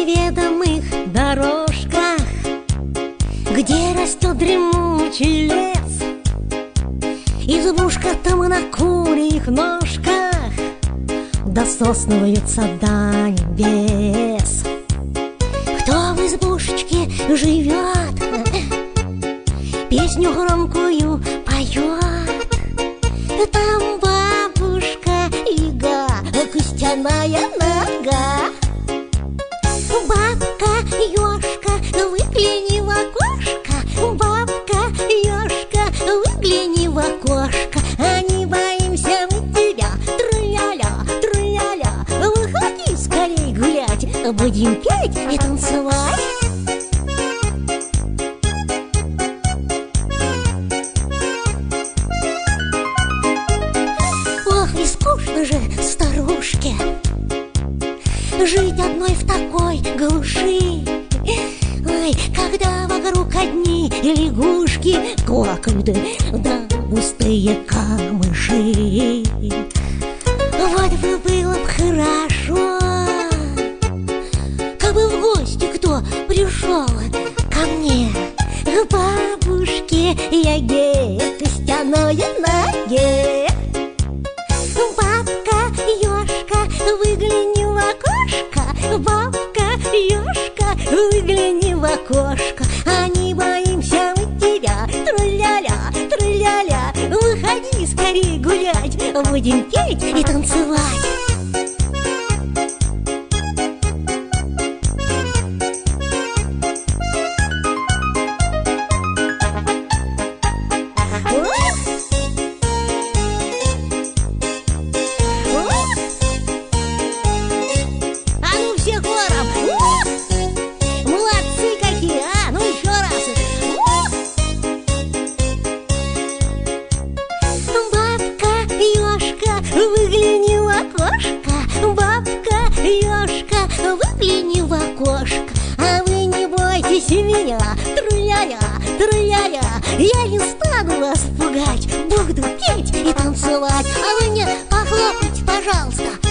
неведомых дорожках, где растет дремучий лес, избушка там на курьих ножках дососнуется до небес. Кто в избушечке живет, песню громкую поет, там бабушка Яга, костяная нога. Бабка Ёшка, выгляни в окошко, бабка Ёшка, выгляни в окошко. А не боимся мы тебя, тру-ля-ля, тру-ля-ля. Выходи скорей гулять, будем петь и танцевать. Ох, и скучно же старушке жить одной в такой глуши. Ой, когда вокруг одни лягушки квакают, да пустые камыши. Вот бы было б хорошо, как бы в гости кто пришел ко мне, к бабушке Яге, костяной ноге. Бабка Ёшка, выгляни в окошко, бабка Ёшка, выгляни в окошко. А не боимся мы тебя, тру-ля-ля, тру-ля-ля. Выходи скорей гулять, будем петь и танцевать. Выгляни в окошко, бабка Ёшка, выгляни в окошко. А вы не бойтесь меня, тру-ля-ля, тру-ля-ля. Я не стану вас пугать, буду петь и танцевать. А вы мне похлопайте, пожалуйста,